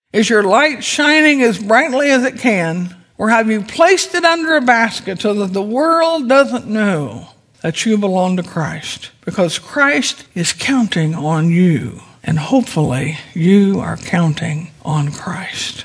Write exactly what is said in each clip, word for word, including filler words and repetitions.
Is your light shining as brightly as it can, or have you placed it under a basket so that the world doesn't know that you belong to Christ? Because Christ is counting on you, and hopefully you are counting on Christ.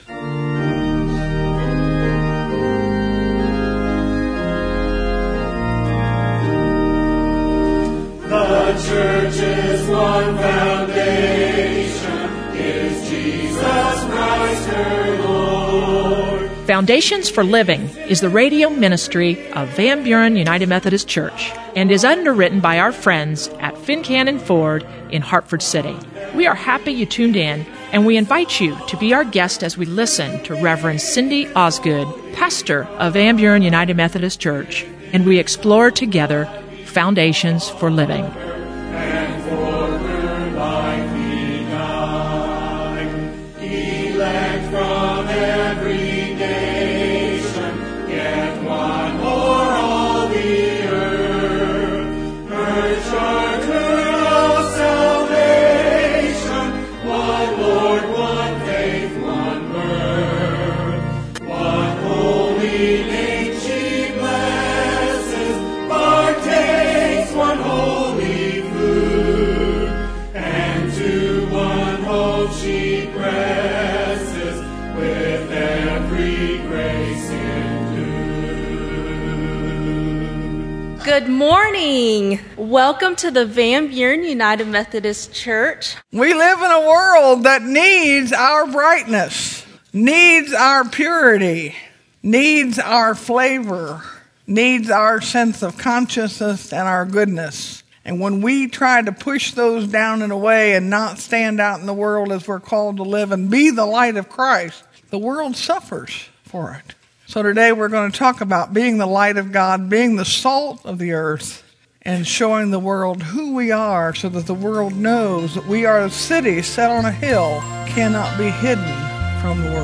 The church's one foundation is Jesus Christ her Lord. Foundations for Living is the radio ministry of Van Buren United Methodist Church and is underwritten by our friends at Fincannon Ford in Hartford City. We are happy you tuned in, and we invite you to be our guest as we listen to Reverend Cindy Osgood, pastor of Van Buren United Methodist Church, and we explore together Foundations for Living. And for her life he died. Elect from every nation, yet one for all the earth. Her charter of salvation, one Lord, one faith, one birth, one holy name she blesses, partakes one holy food, and to one hope she presses with every grace endued. Good morning. Welcome to the Van Buren United Methodist Church. We live in a world that needs our brightness, needs our purity, needs our flavor, needs our sense of consciousness and our goodness. And when we try to push those down and away and not stand out in the world as we're called to live and be the light of Christ, the world suffers for it. So today we're going to talk about being the light of God, being the salt of the earth, and showing the world who we are so that the world knows that we are a city set on a hill, cannot be hidden from the world.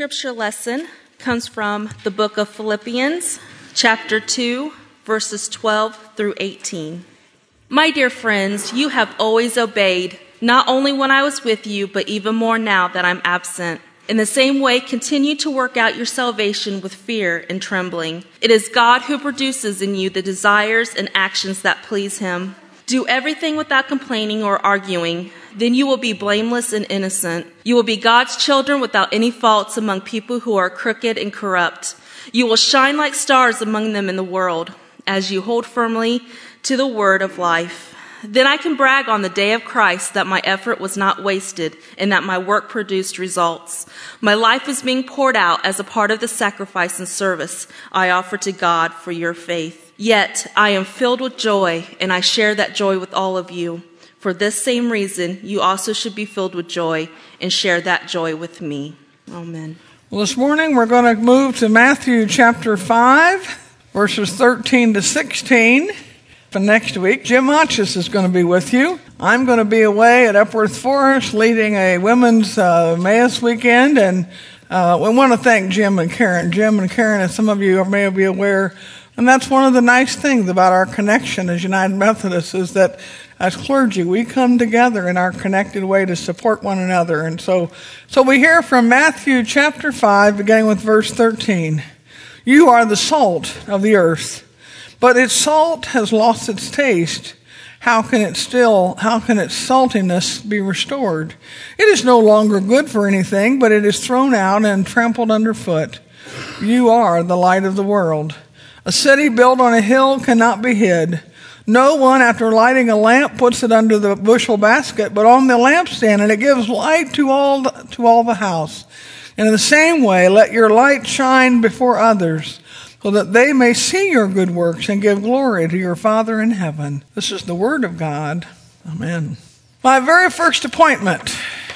scripture lesson comes from the book of Philippians, chapter two, verses twelve through eighteen. My dear friends, you have always obeyed, not only when I was with you, but even more now that I'm absent. In the same way, continue to work out your salvation with fear and trembling. It is God who produces in you the desires and actions that please Him. Do everything without complaining or arguing. Then you will be blameless and innocent. You will be God's children without any faults among people who are crooked and corrupt. You will shine like stars among them in the world, as you hold firmly to the word of life. Then I can brag on the day of Christ that my effort was not wasted and that my work produced results. My life is being poured out as a part of the sacrifice and service I offer to God for your faith. Yet I am filled with joy, and I share that joy with all of you. For this same reason, you also should be filled with joy and share that joy with me. Amen. Well, this morning we're going to move to Matthew chapter five, verses thirteen to sixteen. For next week, Jim Hotchis is going to be with you. I'm going to be away at Epworth Forest leading a women's uh, Emmaus weekend, and uh, we want to thank Jim and Karen. Jim and Karen, as some of you may be aware, and that's one of the nice things about our connection as United Methodists is that as clergy, we come together in our connected way to support one another. And so, so we hear from Matthew chapter five, beginning with verse thirteen. You are the salt of the earth. But its salt has lost its taste. How can it still, how can its saltiness be restored? It is no longer good for anything, but it is thrown out and trampled underfoot. You are the light of the world. A city built on a hill cannot be hid. No one, after lighting a lamp, puts it under the bushel basket, but on the lampstand, and it gives light to all the, to all the house. And in the same way, let your light shine before others, so that they may see your good works and give glory to your Father in heaven. This is the word of God. Amen. My very first appointment,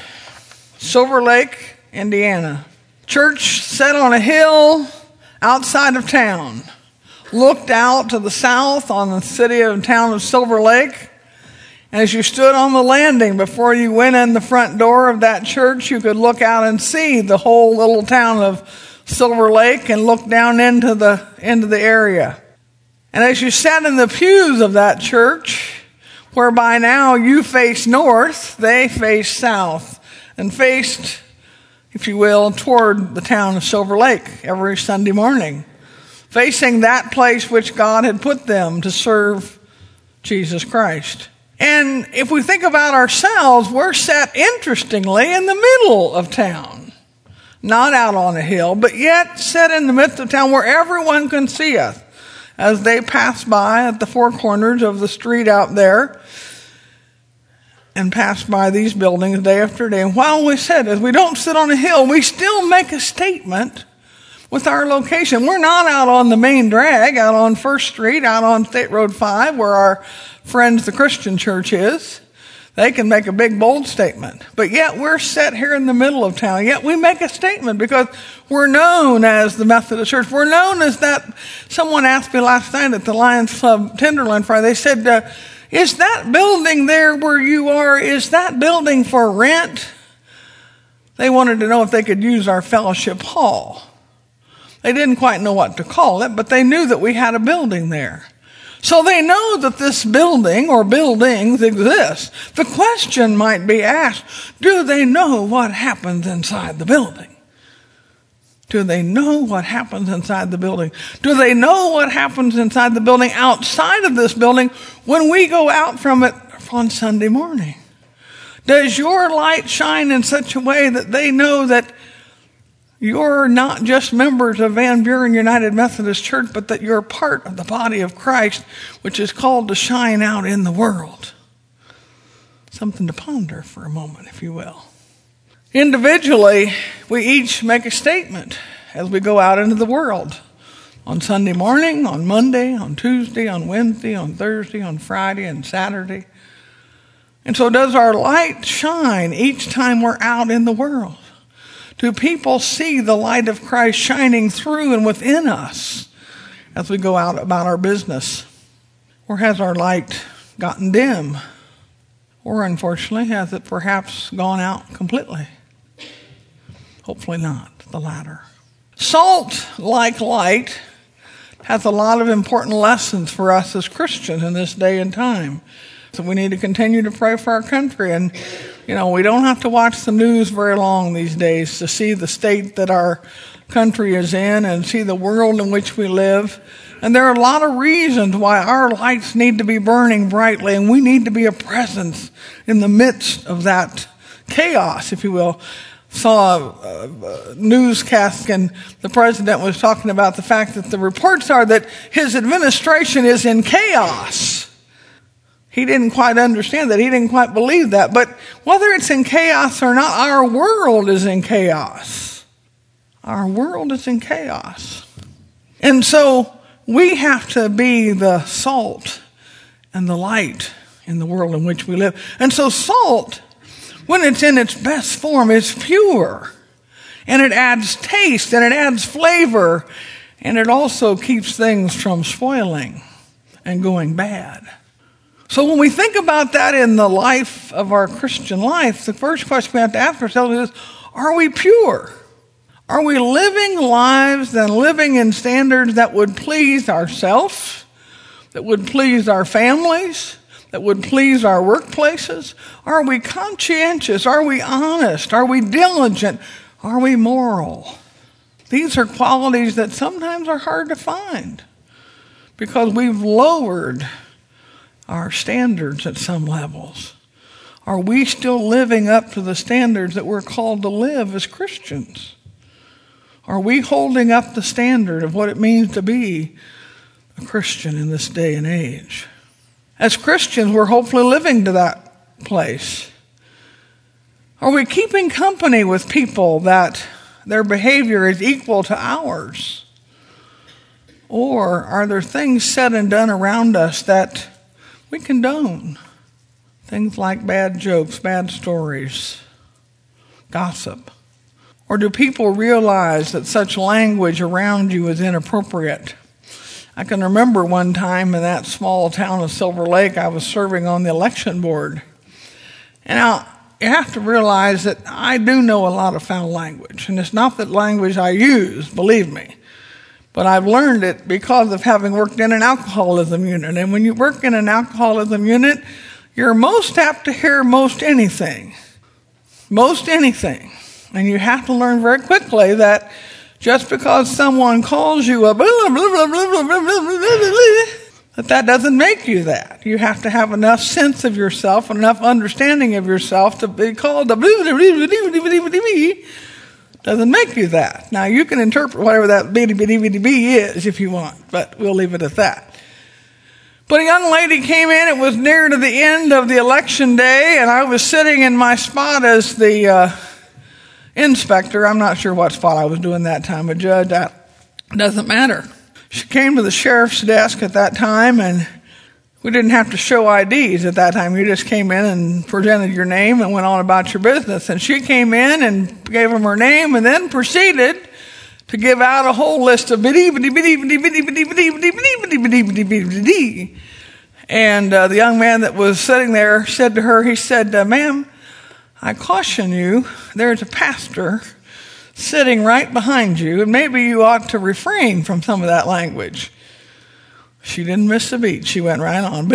Silver Lake, Indiana. Church set on a hill outside of town. Looked out to the south on the city and town of Silver Lake. And as you stood on the landing before you went in the front door of that church, you could look out and see the whole little town of Silver Lake and look down into the into the area. And as you sat in the pews of that church, where by now you face north, they face south, and faced, if you will, toward the town of Silver Lake every Sunday morning, facing that place which God had put them to serve Jesus Christ. And if we think about ourselves, we're set, interestingly, in the middle of town. Not out on a hill, but yet set in the midst of town where everyone can see us as they pass by at the four corners of the street out there and pass by these buildings day after day. And while we said, as we don't sit on a hill, we still make a statement with our location. We're not out on the main drag, out on First Street, out on State Road five, where our friends, the Christian Church, is. They can make a big, bold statement. But yet we're set here in the middle of town. Yet we make a statement because we're known as the Methodist Church. We're known as that. Someone asked me last night at the Lions Club Tenderloin Friday, they said, uh, is that building there where you are, is that building for rent? They wanted to know if they could use our fellowship hall. They didn't quite know what to call it, but they knew that we had a building there. So they know that this building or buildings exist. The question might be asked, do they know what happens inside the building? Do they know what happens inside the building? Do they know what happens inside the building outside of this building when we go out from it on Sunday morning? Does your light shine in such a way that they know that you're not just members of Van Buren United Methodist Church, but that you're part of the body of Christ, which is called to shine out in the world? Something to ponder for a moment, if you will. Individually, we each make a statement as we go out into the world. On Sunday morning, on Monday, on Tuesday, on Wednesday, on Thursday, on Friday, and Saturday. And so does our light shine each time we're out in the world? Do people see the light of Christ shining through and within us as we go out about our business? Or has our light gotten dim? Or unfortunately, has it perhaps gone out completely? Hopefully not the latter. Salt, like light, has a lot of important lessons for us as Christians in this day and time. So we need to continue to pray for our country. And, you know, we don't have to watch the news very long these days to see the state that our country is in and see the world in which we live. And there are a lot of reasons why our lights need to be burning brightly, and we need to be a presence in the midst of that chaos, if you will. Saw a, a newscast, and the president was talking about the fact that the reports are that his administration is in chaos. He didn't quite understand that. He didn't quite believe that. But whether it's in chaos or not, our world is in chaos. Our world is in chaos. And so we have to be the salt and the light in the world in which we live. And so salt, when it's in its best form, is pure. And it adds taste and it adds flavor. And it also keeps things from spoiling and going bad. So when we think about that in the life of our Christian life, the first question we have to ask ourselves is, are we pure? Are we living lives and living in standards that would please ourselves, that would please our families, that would please our workplaces? Are we conscientious? Are we honest? Are we diligent? Are we moral? These are qualities that sometimes are hard to find because we've lowered our standards at some levels. Are we still living up to the standards that we're called to live as Christians? Are we holding up the standard of what it means to be a Christian in this day and age? As Christians, we're hopefully living to that place. Are we keeping company with people that their behavior is equal to ours? Or are there things said and done around us that we condone? Things like bad jokes, bad stories, gossip. Or do people realize that such language around you is inappropriate? I can remember one time in that small town of Silver Lake, I was serving on the election board. And now, you have to realize that I do know a lot of foul language. And it's not that language I use, believe me. But I've learned it because of having worked in an alcoholism unit. And when you work in an alcoholism unit, you're most apt to hear most anything. Most anything. And you have to learn very quickly that just because someone calls you a blah, blah, blah, blah, blah, blah, blah, blah, that that doesn't make you that. You have to have enough sense of yourself and enough understanding of yourself to be called a blah, blah, blah, blah, blah, blah, blah, blah. Doesn't make you that. Now, you can interpret whatever that bitty, bitty, bitty, bitty is if you want, but we'll leave it at that. But a young lady came in. It was near to the end of the election day, and I was sitting in my spot as the uh, inspector. I'm not sure what spot I was doing that time, but judge, that doesn't matter. She came to the sheriff's desk at that time, and we didn't have to show I Ds at that time. You just came in and presented your name and went on about your business. And she came in and gave him her name and then proceeded to give out a whole list of bitty, bitty, bitty, bitty, bitty, bitty, bitty, bitty, bitty, bitty, bitty, bitty, bitty. And uh, the young man that was sitting there said to her, he said, uh, ma'am, I caution you, there's a pastor sitting right behind you, and maybe you ought to refrain from some of that language. She didn't miss a beat. She went right on.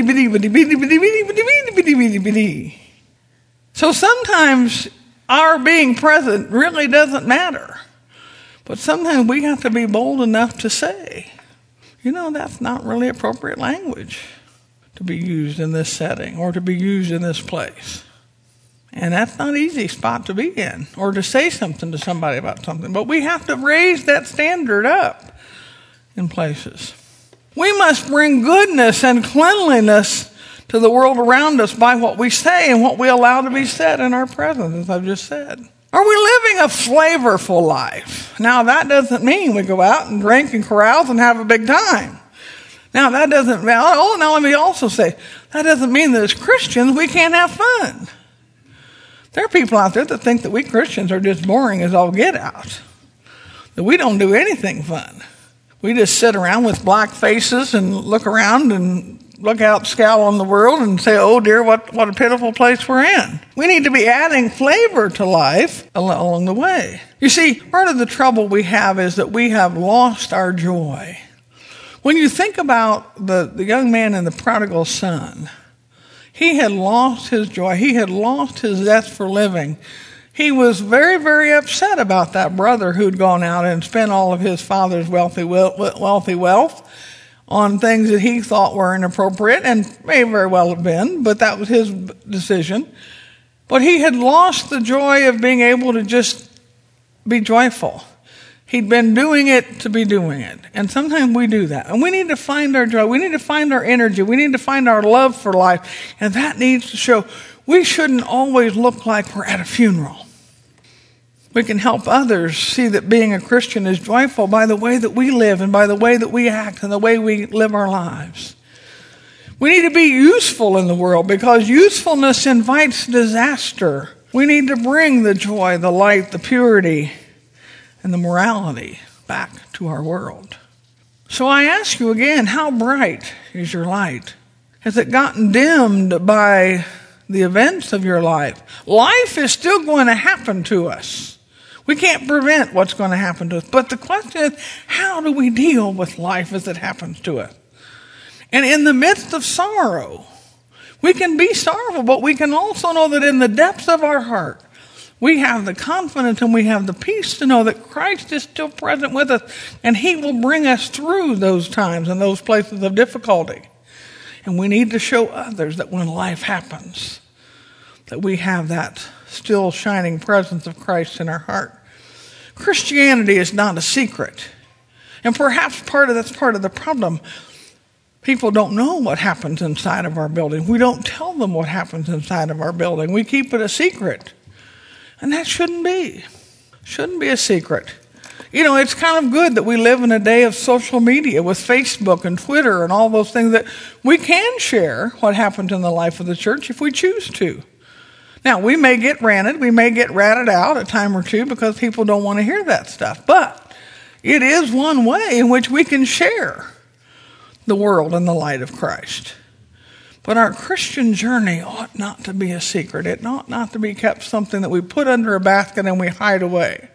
So sometimes our being present really doesn't matter. But sometimes we have to be bold enough to say, you know, that's not really appropriate language to be used in this setting or to be used in this place. And that's not an easy spot to be in or to say something to somebody about something. But we have to raise that standard up in places. We must bring goodness and cleanliness to the world around us by what we say and what we allow to be said in our presence, as I've just said. Are we living a flavorful life? Now, that doesn't mean we go out and drink and carouse and have a big time. Now, that doesn't, oh, now let me also say, that doesn't mean that as Christians we can't have fun. There are people out there that think that we Christians are just boring as all get out, that we don't do anything fun. We just sit around with black faces and look around and look out, scowl on the world and say, oh dear, what, what a pitiful place we're in. We need to be adding flavor to life along the way. You see, part of the trouble we have is that we have lost our joy. When you think about the, the young man and the prodigal son, he had lost his joy. He had lost his zest for living. He was very, very upset about that brother who'd gone out and spent all of his father's wealthy wealthy wealth on things that he thought were inappropriate, and may very well have been, but that was his decision. But he had lost the joy of being able to just be joyful. He'd been doing it to be doing it. And sometimes we do that. And we need to find our joy. We need to find our energy. We need to find our love for life. And that needs to show. We shouldn't always look like we're at a funeral. We can help others see that being a Christian is joyful by the way that we live and by the way that we act and the way we live our lives. We need to be useful in the world because usefulness invites disaster. We need to bring the joy, the light, the purity, and the morality back to our world. So I ask you again, how bright is your light? Has it gotten dimmed by the events of your life? Life is still going to happen to us. We can't prevent what's going to happen to us. But the question is, how do we deal with life as it happens to us? And in the midst of sorrow, we can be sorrowful, but we can also know that in the depths of our heart, we have the confidence and we have the peace to know that Christ is still present with us, and he will bring us through those times and those places of difficulty. And we need to show others that when life happens, that we have that still shining presence of Christ in our heart. Christianity is not a secret. And perhaps part of that's part of the problem. People don't know what happens inside of our building. We don't tell them what happens inside of our building. We keep it a secret. And that shouldn't be. Shouldn't be a secret. You know, it's kind of good that we live in a day of social media with Facebook and Twitter and all those things that we can share what happens in the life of the church if we choose to. Now, we may get ranted, we may get ratted out a time or two because people don't want to hear that stuff. But it is one way in which we can share the world in the light of Christ. But our Christian journey ought not to be a secret. It ought not to be kept something that we put under a basket and we hide away.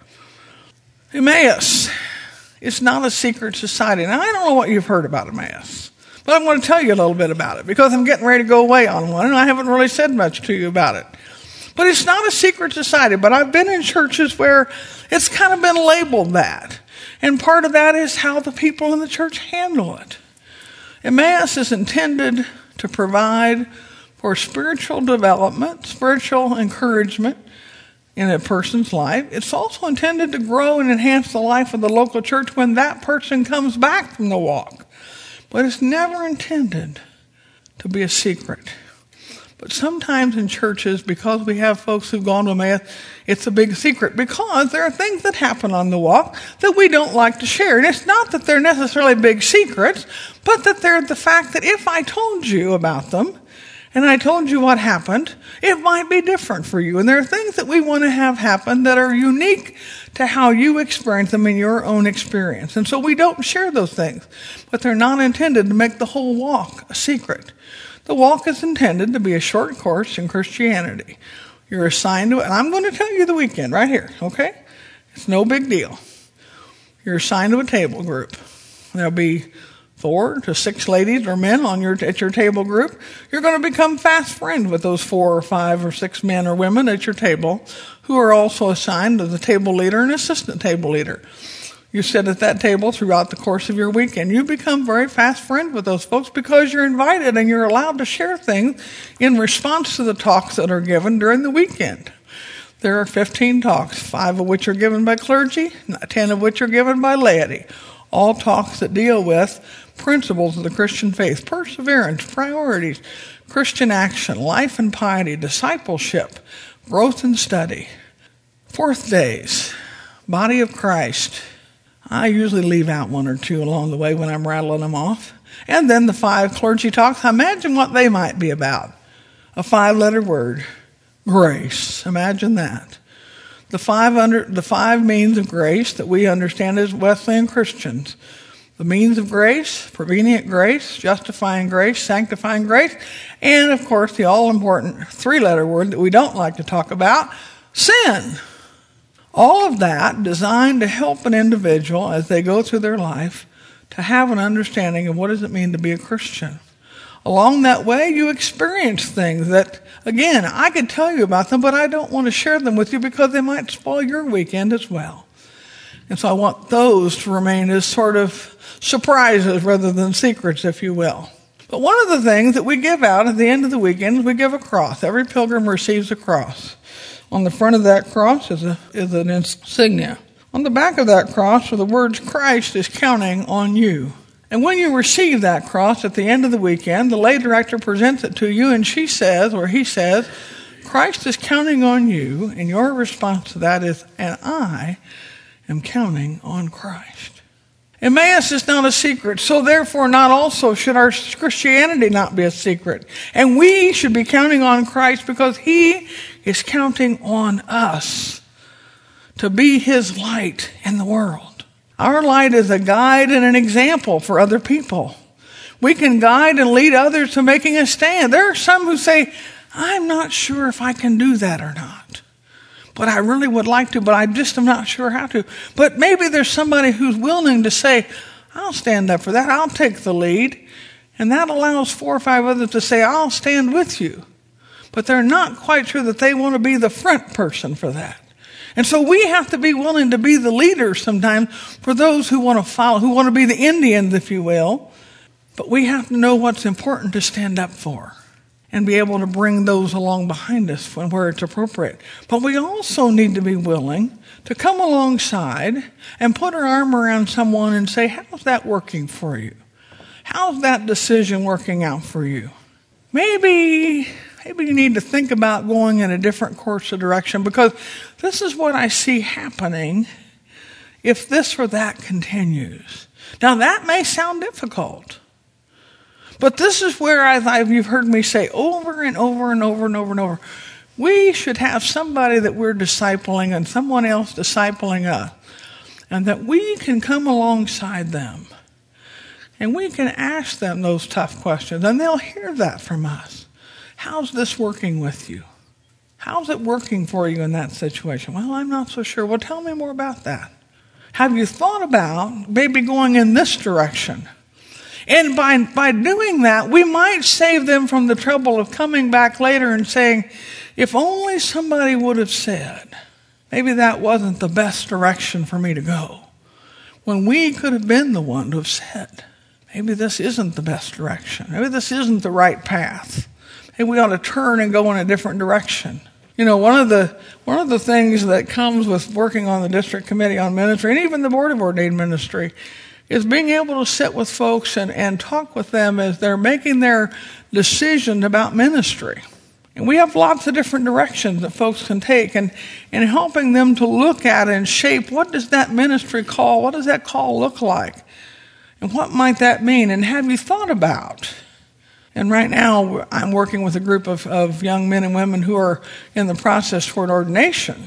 Emmaus is not a secret society. Now, I don't know what you've heard about Emmaus, but I'm going to tell you a little bit about it because I'm getting ready to go away on one and I haven't really said much to you about it. But it's not a secret society, but I've been in churches where it's kind of been labeled that. And part of that is how the people in the church handle it. Emmaus is intended to provide for spiritual development, spiritual encouragement in a person's life. It's also intended to grow and enhance the life of the local church when that person comes back from the walk. But it's never intended to be a secret. But sometimes in churches, because we have folks who've gone to Emmaus, it's a big secret because there are things that happen on the walk that we don't like to share. And it's not that they're necessarily big secrets, but that they're the fact that if I told you about them and I told you what happened, it might be different for you. And there are things that we want to have happen that are unique to how you experience them in your own experience. And so we don't share those things, but they're not intended to make the whole walk a secret. The walk is intended to be a short course in Christianity. You're assigned to it, and I'm going to tell you the weekend right here, okay? It's no big deal. You're assigned to a table group. There'll be four to six ladies or men on your at your table group. You're going to become fast friends with those four or five or six men or women at your table who are also assigned to the table leader and assistant table leader. You sit at that table throughout the course of your weekend. You become very fast friends with those folks because you're invited and you're allowed to share things in response to the talks that are given during the weekend. There are fifteen talks, five of which are given by clergy, ten of which are given by laity. All talks that deal with principles of the Christian faith, perseverance, priorities, Christian action, life and piety, discipleship, growth and study. Fourth days, body of Christ. I usually leave out one or two along the way when I'm rattling them off. And then the five clergy talks. Imagine what they might be about. A five-letter word, grace. Imagine that. The five under the five means of grace that we understand as Wesleyan Christians. the means of grace, prevenient grace, justifying grace, sanctifying grace, and of course the all-important three-letter word that we don't like to talk about, sin. All of that designed to help an individual as they go through their life to have an understanding of what does it mean to be a Christian. Along that way, you experience things that, again, I could tell you about them, but I don't want to share them with you because they might spoil your weekend as well. And so I want those to remain as sort of surprises rather than secrets, if you will. But one of the things that we give out at the end of the weekend is we give a cross. Every pilgrim receives a cross. On the front of that cross is, a, is an insignia. On the back of that cross are the words, Christ is counting on you. And when you receive that cross at the end of the weekend, the lay director presents it to you and she says, or he says, Christ is counting on you, and your response to that is, and I am counting on Christ. Emmaus is not a secret, so therefore not also should our Christianity not be a secret. And we should be counting on Christ because he is counting on us to be his light in the world. Our light is a guide and an example for other people. We can guide and lead others to making a stand. There are some who say, I'm not sure if I can do that or not. But I really would like to, but I just am not sure how to. But maybe there's somebody who's willing to say, I'll stand up for that. I'll take the lead. And that allows four or five others to say, I'll stand with you. But they're not quite sure that they want to be the front person for that. And so we have to be willing to be the leaders sometimes for those who want to follow, who want to be the Indians, if you will. But we have to know what's important to stand up for and be able to bring those along behind us when, where it's appropriate. But we also need to be willing to come alongside and put our arm around someone and say, how's that working for you? How's that decision working out for you? Maybe... Maybe you need to think about going in a different course of direction, because this is what I see happening if this or that continues. Now, that may sound difficult, but this is where, as I've, you've heard me say over and over and over and over and over, we should have somebody that we're discipling and someone else discipling us, and that we can come alongside them and we can ask them those tough questions, and they'll hear that from us. How's this working with you? How's it working for you in that situation? Well, I'm not so sure. Well, tell me more about that. Have you thought about maybe going in this direction? And by, by doing that, we might save them from the trouble of coming back later and saying, if only somebody would have said, maybe that wasn't the best direction for me to go. When we could have been the one to have said, maybe this isn't the best direction. Maybe this isn't the right path. Maybe we ought to turn and go in a different direction. You know, one of the one of the things that comes with working on the district committee on ministry, and even the board of ordained ministry, is being able to sit with folks and, and talk with them as they're making their decision about ministry. And we have lots of different directions that folks can take, and, and helping them to look at and shape, what does that ministry call, what does that call look like? And what might that mean? And have you thought about? And right now, I'm working with a group of, of young men and women who are in the process toward ordination.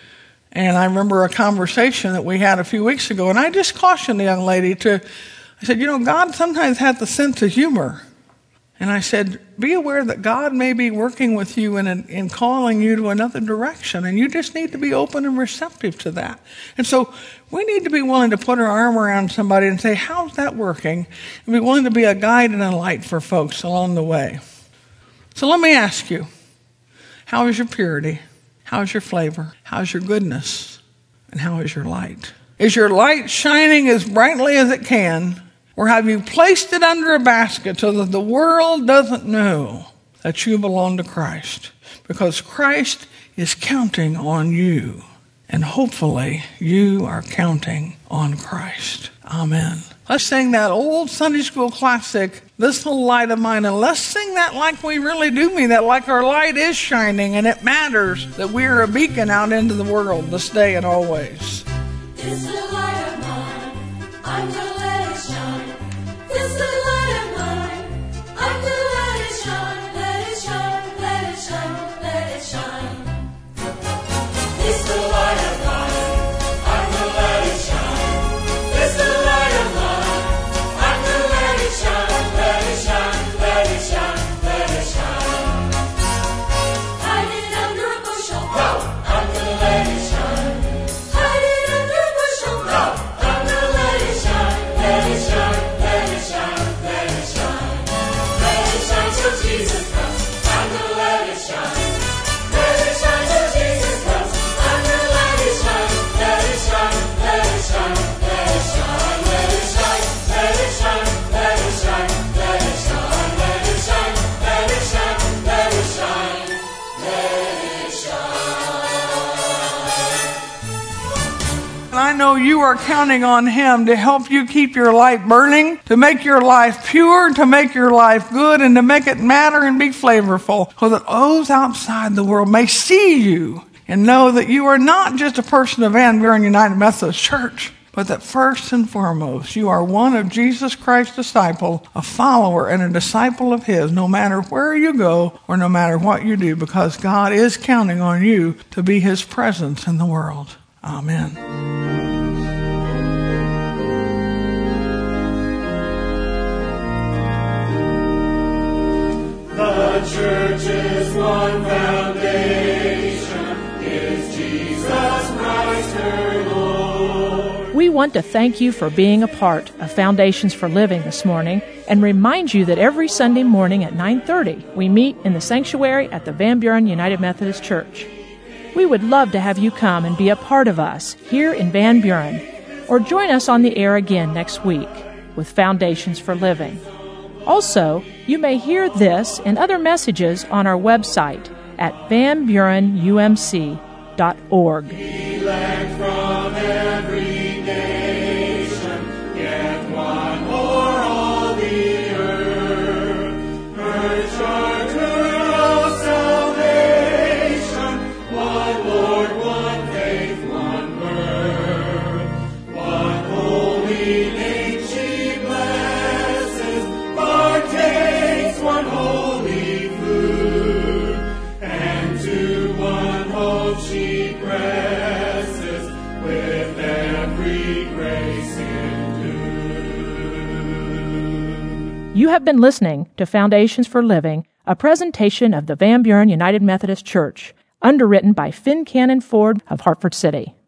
And I remember a conversation that we had a few weeks ago, and I just cautioned the young lady to, I said, you know, God sometimes has the sense of humor. And I said, be aware that God may be working with you in, in calling you to another direction, and you just need to be open and receptive to that. And so we need to be willing to put our arm around somebody and say, how's that working? And be willing to be a guide and a light for folks along the way. So let me ask you, how is your purity? How is your flavor? How is your goodness? And how is your light? Is your light shining as brightly as it can? Or have you placed it under a basket so that the world doesn't know that you belong to Christ? Because Christ is counting on you. And hopefully you are counting on Christ. Amen. Let's sing that old Sunday school classic, This Little Light of Mine. And let's sing that like we really do mean that, like our light is shining and it matters that we are a beacon out into the world this day and always. This little light of mine, I'm gonna let it shine. This little light of mine, I'm gonna let it shine, let it shine, let it shine, let it shine. This little light of mine, I'm gonna let it shine. This little light of mine, I know you are counting on Him to help you keep your light burning, to make your life pure, to make your life good, and to make it matter and be flavorful, so that those outside the world may see you and know that you are not just a person of Van Buren United Methodist Church, but that first and foremost, you are one of Jesus Christ's disciples, a follower and a disciple of His, no matter where you go or no matter what you do, because God is counting on you to be His presence in the world. Amen. The church's one foundation is Jesus Christ her Lord. We want to thank you for being a part of Foundations for Living this morning and remind you that every Sunday morning at nine thirty we meet in the sanctuary at the Van Buren United Methodist Church. We would love to have you come and be a part of us here in Van Buren, or join us on the air again next week with Foundations for Living. Also, you may hear this and other messages on our website at van buren u m c dot org. Elect from every nation, yet one o'er all the earth. Her charter of salvation, one Lord, one faith, one birth, one holy name she blesses, partakes one holy food, and to one hope she presses with every grace endued. You have been listening to Foundations for Living, a presentation of the Van Buren United Methodist Church, underwritten by Finn Cannon Ford of Hartford City.